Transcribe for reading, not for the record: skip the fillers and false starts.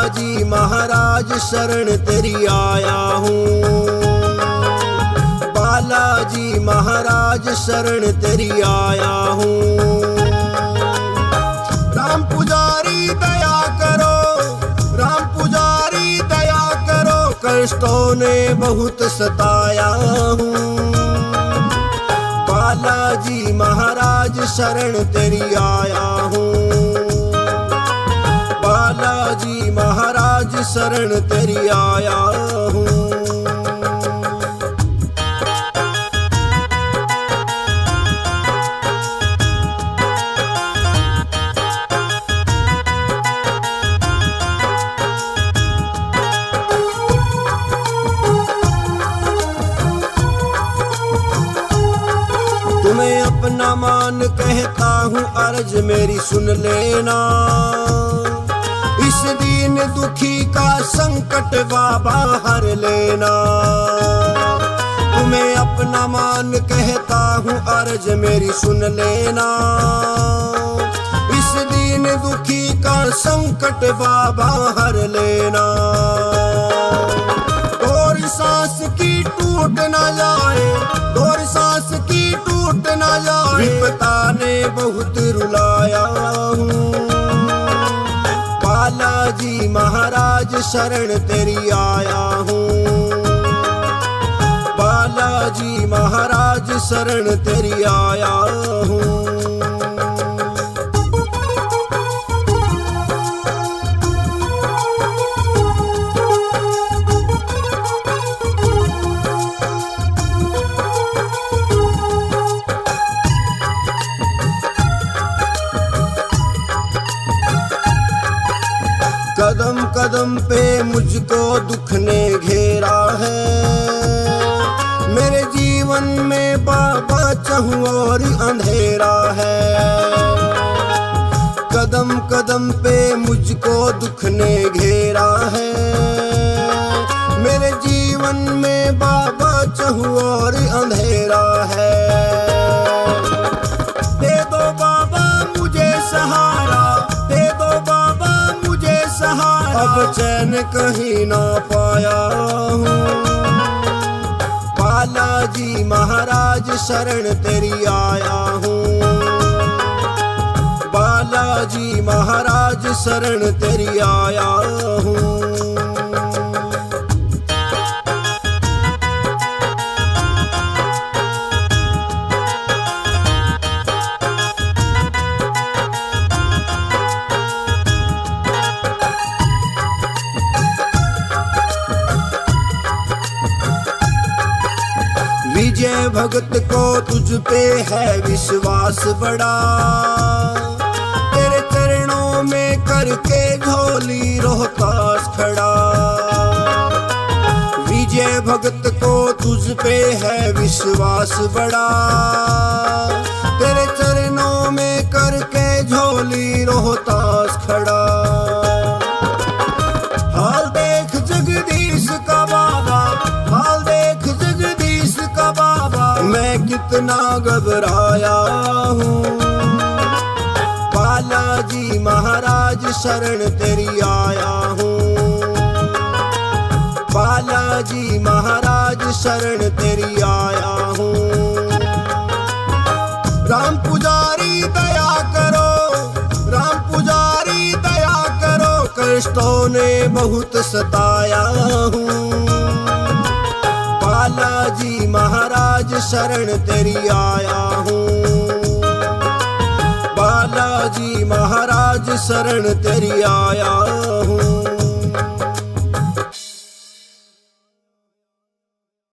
बालाजी महाराज शरण तेरी आया हूँ। बालाजी महाराज शरण तेरी आया हूँ। राम पुजारी दया करो, राम पुजारी दया करो, कष्टों ने बहुत सताया हूँ। बालाजी महाराज शरण तेरी आया हूँ। बालाजी महाराज शरण तेरी आया हूँ। तुम्हें अपना मान कहता हूँ, अर्ज मेरी सुन लेना। इस दीन दुखी का संकट बाबा हर लेना। तुम्हें अपना मान कहता हूँ, अर्ज मेरी सुन लेना। इस दीन दुखी का संकट बाबा हर लेना। और सांस की टूट न जाए, और सांस की टूट न जाए, विपता ने बहुत रुलाया हूँ। बालाजी महाराज शरण तेरी आया हूँ। बालाजी महाराज शरण तेरी आया हूँ। कदम कदम पे मुझको दुख ने घेरा है। मेरे जीवन में बाबा चाहूं और अंधेरा है। कदम कदम पे मुझको दुख ने घेरा है। मेरे जीवन में बाबा चाहूं और अंधेरा है। दे दो बाबा मुझे सहारा, दे दो बाबा सहारा, अब चैन कहीं ना पाया हूँ। बालाजी महाराज शरण तेरी आया हूँ। बालाजी महाराज शरण तेरी आया हूँ। विजय भगत को तुझ पे है विश्वास बड़ा। तेरे चरणों में करके झोली रोहतास खड़ा। विजय भगत को तुझ पे है विश्वास बड़ा। तेरे चरणों में करके झोली रोहतास खड़ा। हाल देख जगदीश का बाबा, हाल देख जगदीश का बाबा, मैं कितना घबराया हूँ। बालाजी महाराज शरण तेरी आया हूँ। बालाजी महाराज शरण तेरी आया हूँ। राम पुजारी दया करो, राम पुजारी दया करो, कष्टों ने बहुत सताया हूँ। बालाजी महाराज शरण तेरी आया हूँ। बालाजी महाराज शरण तेरी आया हूँ।